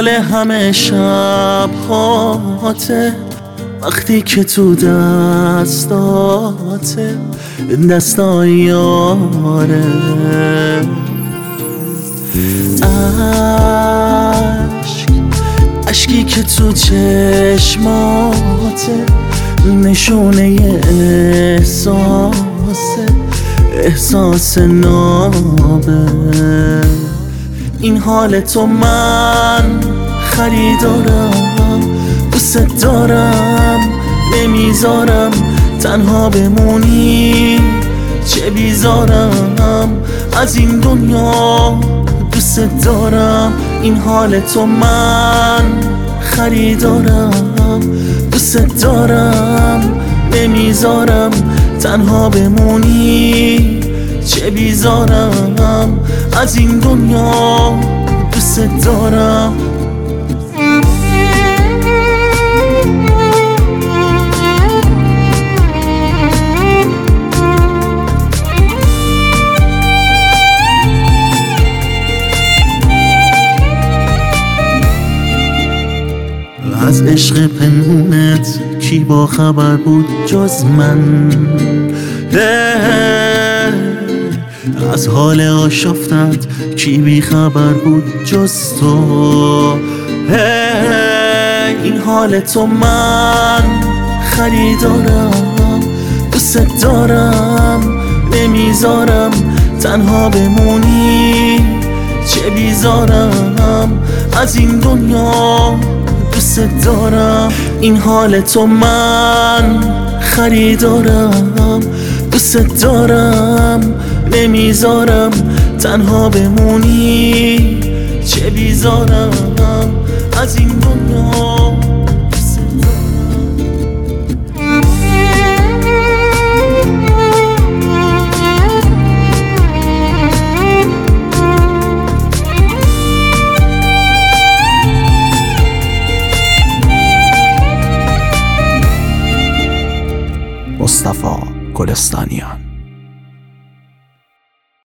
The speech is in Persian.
حال همه شب هاته وقتی که تو دستاته دستای یاره عشقی که تو چشماته نشونه احساس نابه این حال تو من خریدارم دوست دارم نمیذارم تنها بمونی چه بیزارم از این دنیا دوست دارم این حال تو من خریدارم دوست دارم نمیذارم تنها بمونی چه بیزارم از این دنیا دوست دارم از عشق پنهونت کی با خبر بود جز من از حال آشفتت کی بی خبر بود جز تو این حال تو من خریدارم دوست دارم نمیذارم تنها بمونی چه بیزارم از این دنیا دوست دارم این حال تو من خریدارم دوست دارم نمیذارم تنها بمونی چه بیزارم از این دنیا دوست مصطفی گلستانیان.